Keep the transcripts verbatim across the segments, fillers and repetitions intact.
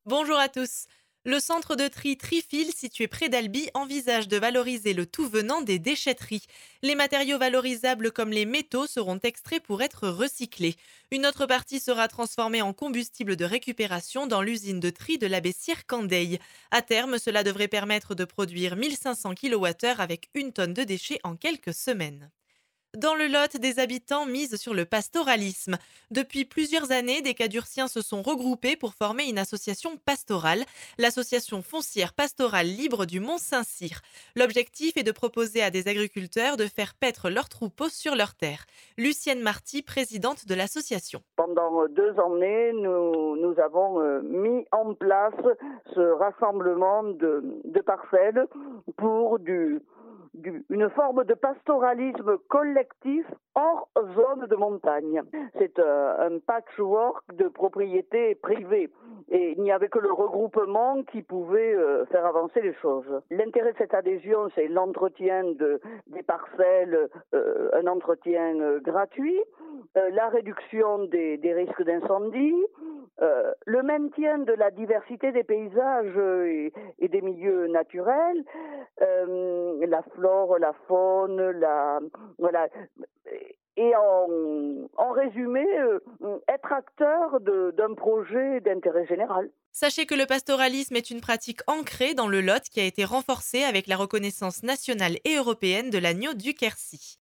Bonjour à tous. Le centre de tri Trifil, situé près d'Albi, envisage de valoriser le tout venant des déchetteries. Les matériaux valorisables comme les métaux seront extraits pour être recyclés. Une autre partie sera transformée en combustible de récupération dans l'usine de tri de la Bessière-Candeille. À terme, cela devrait permettre de produire mille cinq cents kilowattheures avec une tonne de déchets en quelques semaines. Dans le Lot, des habitants misent sur le pastoralisme. Depuis plusieurs années, des Cadurciens se sont regroupés pour former une association pastorale, l'association foncière pastorale libre du Mont-Saint-Cyr. L'objectif est de proposer à des agriculteurs de faire paître leurs troupeaux sur leurs terres. Lucienne Marty, présidente de l'association. Pendant deux années, nous, nous avons euh, mis en place ce rassemblement de, de parcelles pour du, du- une forme de pastoralisme collectif hors zone de montagne. C'est euh, un patchwork de propriétés privées et il n'y avait que le regroupement qui pouvait euh, faire avancer les choses. L'intérêt de cette adhésion, c'est l'entretien de, des parcelles, euh, un entretien euh, gratuit, euh, la réduction des, des risques d'incendie, euh, le maintien de la diversité des paysages euh, et, et des milieux naturels, euh, la flore, la faune, la voilà. Et en, en résumé, euh, être acteur de- d'un projet d'intérêt général. Sachez que le pastoralisme est une pratique ancrée dans le Lot qui a été renforcée avec la reconnaissance nationale et européenne de l'agneau du Quercy.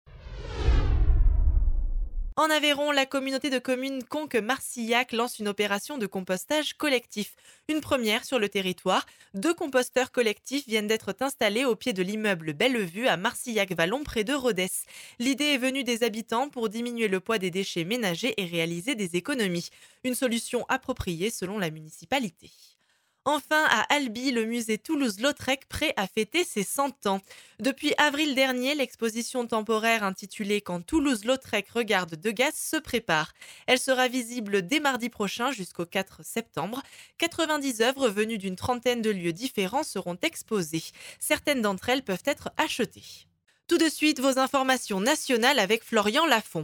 En Aveyron, la communauté de communes Conques-Marcillac lance une opération de compostage collectif. Une première sur le territoire. Deux composteurs collectifs viennent d'être installés au pied de l'immeuble Bellevue à Marcillac-Vallon près de Rodez. L'idée est venue des habitants pour diminuer le poids des déchets ménagers et réaliser des économies. Une solution appropriée selon la municipalité. Enfin, à Albi, le musée Toulouse-Lautrec prêt à fêter ses cent ans. Depuis avril dernier, l'exposition temporaire intitulée Quand Toulouse-Lautrec regarde Degas se prépare. Elle sera visible dès mardi prochain jusqu'au quatre septembre. quatre-vingt-dix œuvres venues d'une trentaine de lieux différents seront exposées. Certaines d'entre elles peuvent être achetées. Tout de suite, vos informations nationales avec Florian Lafont.